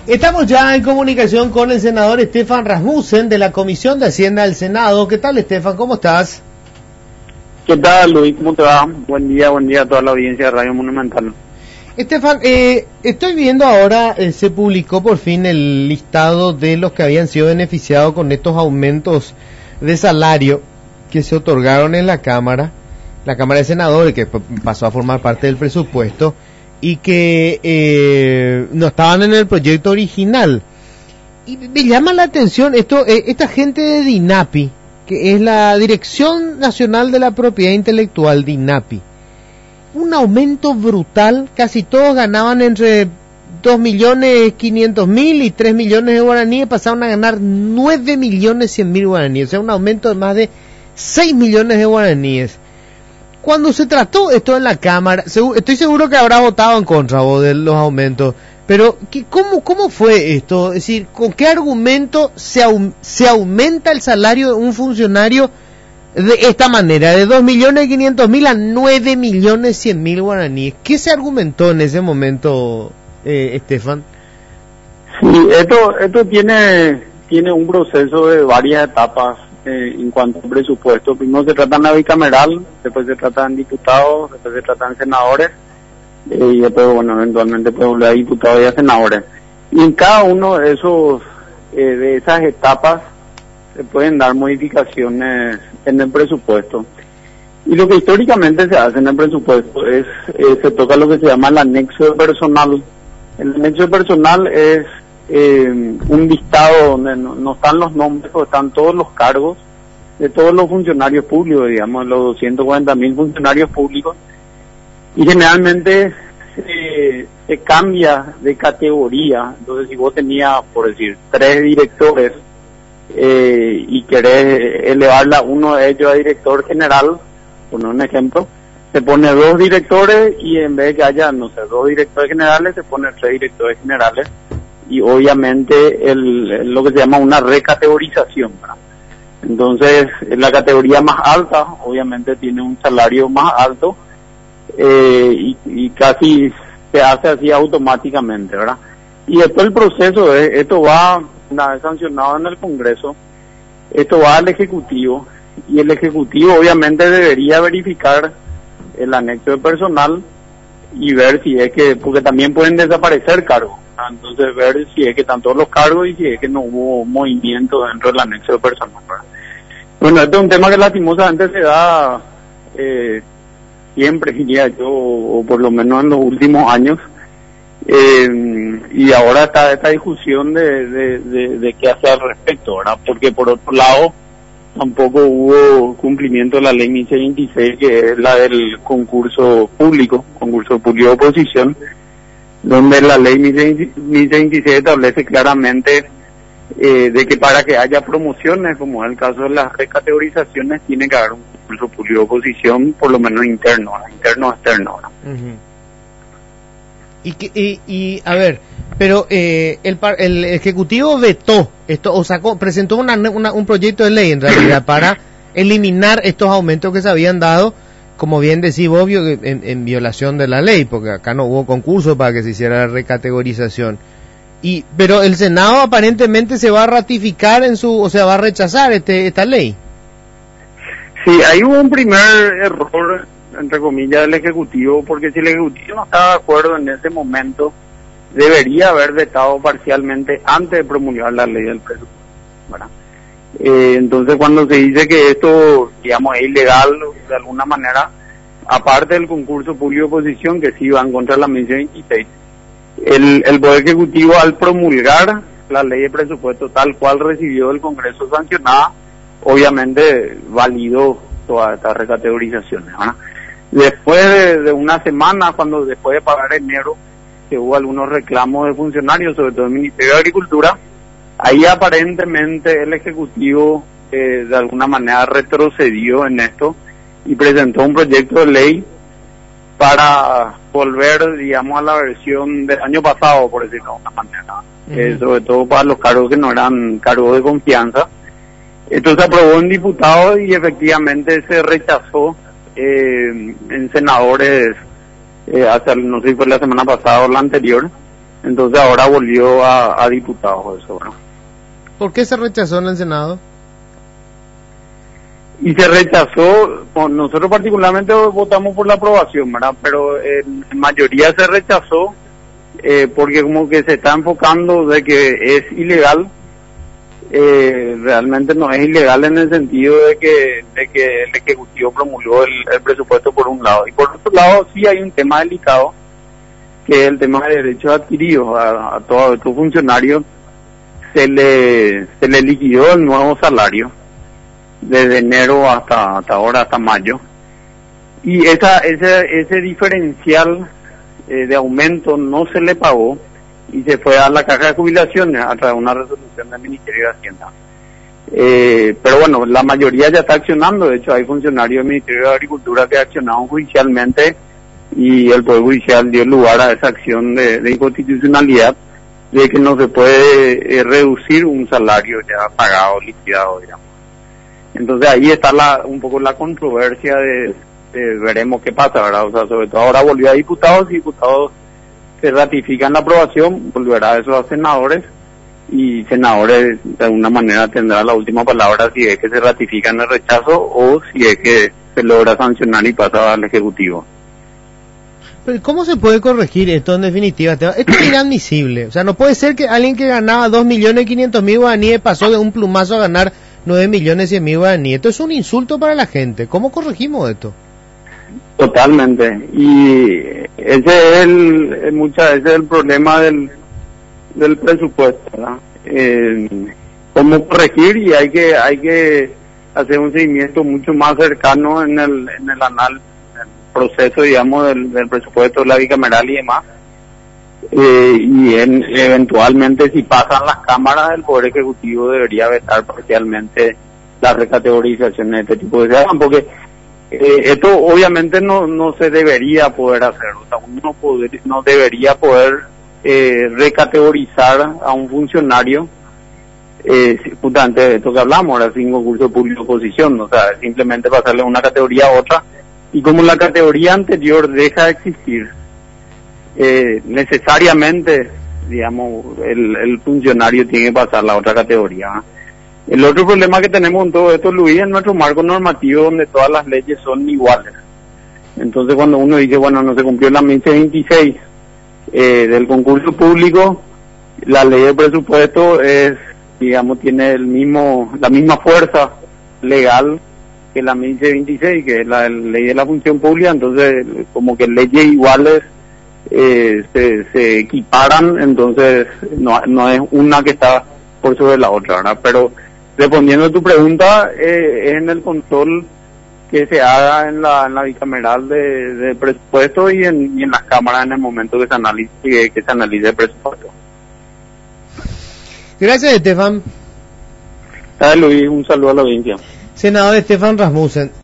Estamos ya en comunicación con el senador Stefan Rasmussen de la Comisión de Hacienda del Senado. ¿Qué tal, Stefan? ¿Cómo estás? ¿Qué tal, Luis? ¿Cómo te va? Buen día a toda la audiencia de Radio Monumental. Stefan, estoy viendo ahora, se publicó por fin el listado de los que habían sido beneficiados con estos aumentos de salario que se otorgaron en la Cámara de Senadores, que pasó a formar parte del presupuesto, y que no estaban en el proyecto original. Y me llama la atención esta gente de DINAPI, que es la Dirección Nacional de la Propiedad Intelectual, DINAPI. Un aumento brutal, casi todos ganaban entre 2.500.000 y 3 millones de guaraníes, pasaron a ganar 9.100.000 guaraníes, o sea, un aumento de más de 6 millones de guaraníes. Cuando se trató esto en la Cámara, estoy seguro que habrá votado en contra vos de los aumentos, pero ¿cómo fue esto? Es decir, ¿con qué argumento se aumenta el salario de un funcionario de esta manera, de 2.500.000 a 9.100.000 guaraníes? ¿Qué se argumentó en ese momento, Stefan? Sí, esto tiene un proceso de varias etapas. En cuanto al presupuesto, primero se trata en la bicameral, después se trata en diputados, después se trata en senadores, y después, eventualmente puede volver a diputados y a senadores. Y en cada uno de esas etapas se pueden dar modificaciones en el presupuesto. Y lo que históricamente se hace en el presupuesto es, se toca lo que se llama el anexo de personal. El anexo de personal es un listado donde no están los nombres, o están todos los cargos de todos los funcionarios públicos, digamos, los 240.000 funcionarios públicos, y generalmente se cambia de categoría. Entonces, si vos tenías, por decir, 3 directores y querés elevarla uno de ellos a director general, poner un ejemplo, se pone 2 directores, y en vez de que haya, 2 directores generales, se pone 3 directores generales. Y obviamente lo que se llama una recategorización, ¿verdad? Entonces, la categoría más alta obviamente tiene un salario más alto, y casi se hace así automáticamente, ¿verdad? Y después el proceso esto va, una vez sancionado en el Congreso, esto va al Ejecutivo, y el Ejecutivo obviamente debería verificar el anexo de personal y ver si es que, porque también pueden desaparecer cargos, entonces ver si es que están todos los cargos y si es que no hubo movimiento dentro del anexo de personal. Bueno, este es un tema que lastimosamente se da siempre, diría yo, o por lo menos en los últimos años, y ahora está esta discusión de qué hacer al respecto, ¿verdad? Porque por otro lado tampoco hubo cumplimiento de la ley 1126, que es la del concurso público de oposición, donde la ley 1126 establece claramente de que para que haya promociones, como es el caso de las recategorizaciones, tiene que haber un concurso público de oposición, por lo menos interno o externo. Uh-huh. Y a ver, pero el Ejecutivo vetó esto, o presentó un proyecto de ley en realidad para eliminar estos aumentos que se habían dado, como bien decís vos, en violación de la ley, porque acá no hubo concurso para que se hiciera la recategorización. Pero el Senado aparentemente se va a ratificar va a rechazar esta ley. Sí, ahí hubo un primer error, entre comillas, del Ejecutivo, porque si el Ejecutivo no estaba de acuerdo en ese momento, debería haber vetado parcialmente antes de promulgar la ley del presupuesto, ¿verdad? Entonces, cuando se dice que esto, digamos, es ilegal de alguna manera, aparte del concurso público de oposición, que sí va en contra de la mención 26, el Poder Ejecutivo, al promulgar la ley de presupuesto tal cual recibió del Congreso sancionada, obviamente validó todas estas recategorizaciones, ¿verdad? Después de una semana, después de pagar enero, que hubo algunos reclamos de funcionarios, sobre todo del Ministerio de Agricultura, ahí aparentemente el Ejecutivo de alguna manera retrocedió en esto y presentó un proyecto de ley para volver, digamos, a la versión del año pasado, por decirlo de una manera, sobre todo para los cargos que no eran cargos de confianza. Esto se aprobó en diputados y efectivamente se rechazó en senadores, no sé si fue la semana pasada o la anterior, Entonces ahora volvió a diputados eso, ¿no? ¿Por qué se rechazó en el Senado? Y se rechazó, nosotros particularmente votamos por la aprobación, ¿verdad? Pero en mayoría se rechazó porque como que se está enfocando de que es ilegal. Realmente no es ilegal en el sentido de que el Ejecutivo promulgó el presupuesto por un lado. Y por otro lado sí hay un tema delicado, que es el tema de derechos adquiridos. A todos estos funcionarios se le liquidó el nuevo salario desde enero hasta ahora, hasta mayo. Y ese diferencial de aumento no se le pagó y se fue a la caja de jubilaciones a través de una resolución del Ministerio de Hacienda. Pero bueno, la mayoría ya está accionando. De hecho, hay funcionarios del Ministerio de Agricultura que accionaron judicialmente y el Poder Judicial dio lugar a esa acción de inconstitucionalidad de que no se puede reducir un salario ya pagado, liquidado, digamos. Entonces ahí está un poco la controversia de veremos qué pasa, ¿verdad? O sea, sobre todo ahora volvió a diputados y diputados se ratifican la aprobación, volverá eso a senadores y senadores de alguna manera tendrán la última palabra si es que se ratifican el rechazo o si es que se logra sancionar y pasa al Ejecutivo. Pero ¿cómo se puede corregir esto en definitiva? Esto es inadmisible. O sea, no puede ser que alguien que ganaba 2.500.000 guaraníes pasó de un plumazo a ganar 9.100.000 guaraníes. Esto es un insulto para la gente. ¿Cómo corregimos esto? Totalmente. Y ese es muchas veces el problema del presupuesto, ¿verdad? ¿Cómo corregir? Y hay que hacer un seguimiento mucho más cercano en el proceso, digamos, del presupuesto de la bicameral y demás. Eventualmente, si pasan las cámaras, el Poder Ejecutivo debería vetar parcialmente la recategorización de este tipo de cosas, porque esto obviamente no se debería poder hacer. O sea, uno no debería poder recategorizar a un funcionario justamente de esto que hablamos ahora, sin concurso público de oposición. O sea, simplemente pasarle de una categoría a otra, y como la categoría anterior deja de existir, necesariamente, digamos, el funcionario tiene que pasar a la otra categoría. El otro problema que tenemos en todo esto, Luis, es nuestro marco normativo donde todas las leyes son iguales. Entonces cuando uno dice, bueno, no se cumplió la 1126 del concurso público, la ley de presupuesto digamos, tiene la misma fuerza legal que la 1126, que es la ley de la función pública. Entonces como que leyes iguales se equiparan, entonces no es una que está por sobre la otra, ¿verdad? Pero respondiendo a tu pregunta, es en el control que se haga en la bicameral de presupuesto y en las cámaras en el momento que se analice el presupuesto. Gracias, Estefan. Luis, un saludo a la audiencia. Senador Estefan Rasmussen.